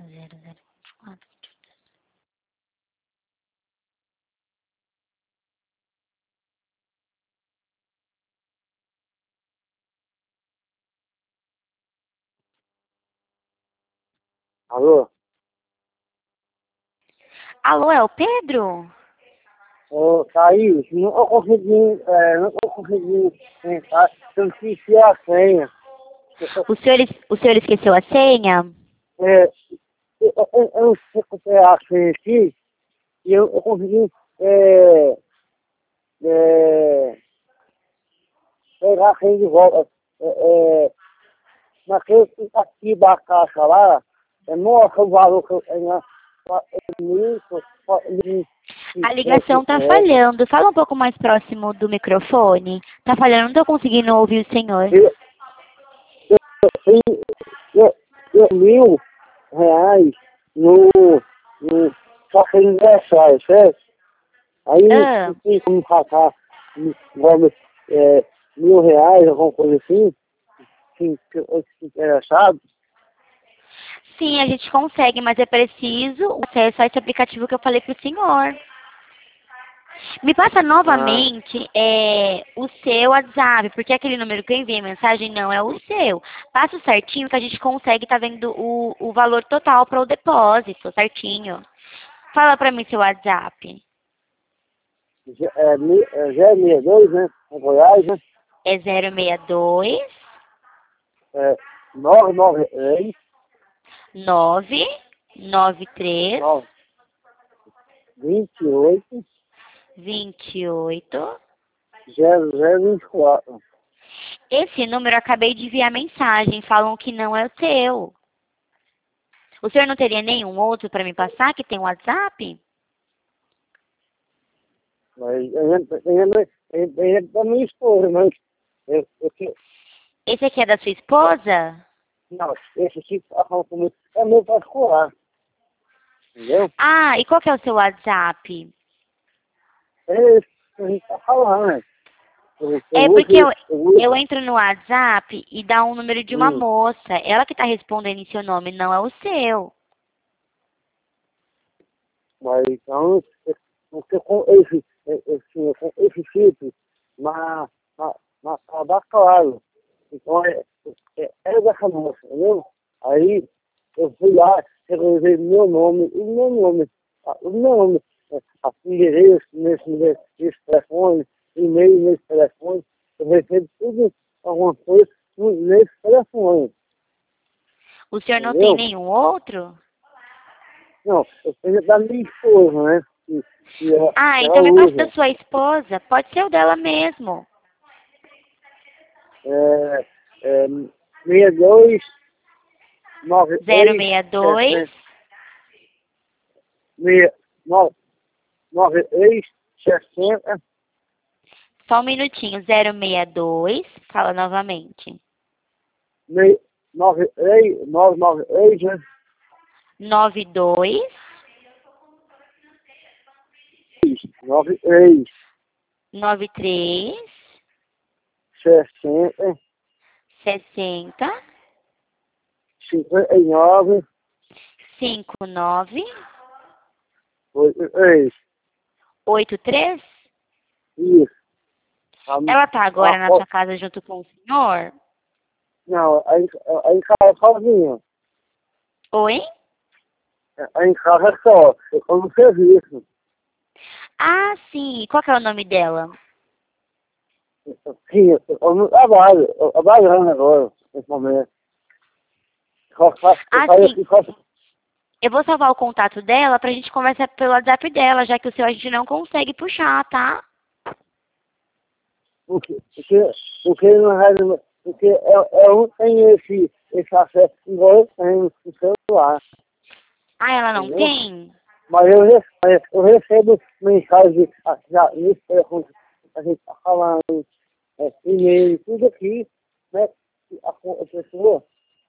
0024. Alô? Alô, é o Pedro? Ô, Thaís, não consegui entrar, eu esqueci a senha. O senhor esqueceu a senha? É, eu não sei qual é a senha aqui, e eu consegui é, pegar a senha de volta. Naquele aqui da caixa lá, nossa, o valor que eu tenho lá, é A ligação tá falhando. Fala um pouco mais próximo do microfone. Tá falhando, não tô conseguindo ouvir o senhor. R$ 1.000 no caixa de aniversário, certo? Aí Ah, não tem como passar igual, R$ 1.000, alguma coisa assim, que eu fico interessado. sim, a gente consegue, mas é preciso o acesso a esse aplicativo que eu falei pro senhor. Me passa Ah, novamente o seu WhatsApp, porque aquele número que eu enviei mensagem não é o seu. Passa certinho que a gente consegue tá vendo o valor total para o depósito, certinho. Fala para mim seu WhatsApp. 062, né? Em Goiás, né? É 062 É, 993 993 28 28. 0024. Esse número eu acabei de enviar mensagem, falam que não é o seu. O senhor não teria nenhum outro para me passar que tem um WhatsApp? Mas é da minha esposa, mas eu, Esse aqui é da sua esposa? não, esse aqui tá falando comigo é meu particular, entendeu? Ah, e qual que é o seu WhatsApp? É isso que a gente tá falando, né? Eu É vou porque ver, eu vou. eu entro no WhatsApp e dá um número de uma Hum, moça. Ela que tá respondendo em seu nome, não é o seu. mas então, porque com esse chip, na, tá claro. Então, é dessa moça, entendeu? Aí, eu fui lá, resolvi o meu nome, a endereço nesse telefone, e-mail nesse telefone, eu recebo tudo, alguma coisa nesse telefone, O senhor não tem entendeu? nenhum outro? Não, eu tenho da minha esposa, né? Que Ah, ela então me passa da usa. sua esposa. Pode ser o dela mesmo. É, é, 62 93 062. 60 93 60 Só um minutinho. 062. Fala novamente. 993 né? 92 93 93 60 60 59 59 83. 83. Isso. Ela tá agora A- na sua casa junto com o senhor? não, aí em casa sozinha. Oi? Aí em casa só. Eu tô no serviço. Ah, sim. Qual que é o nome dela? Sim, eu não trabalho. Eu trabalhando agora, nesse momento. Eu Ah, saio sim. aqui só Eu vou salvar o contato dela pra gente conversar pelo WhatsApp dela, já que o seu a gente não consegue puxar, tá? porque na rádio, porque eu não tenho esse acesso igual eu tenho no celular, Ah, ela não entendeu? tem? Mas eu recebo mensagem já nesse telefone que a gente tá falando, e-mail, tudo aqui, né? A pessoa,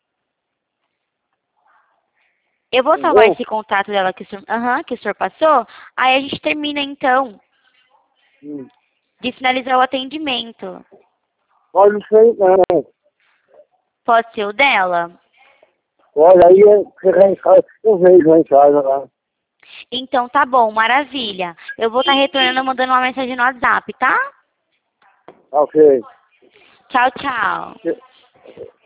Eu vou salvar entendeu? esse contato dela que o senhor, que o senhor passou. Aí a gente termina, então, Hum. de finalizar o atendimento. Pode ser, não. Pode ser o dela? Olha, aí chegar em casa, eu vejo lá em casa lá. Então tá bom, maravilha. Eu vou estar retornando mandando uma mensagem no WhatsApp, tá? Ok. Tchau, tchau.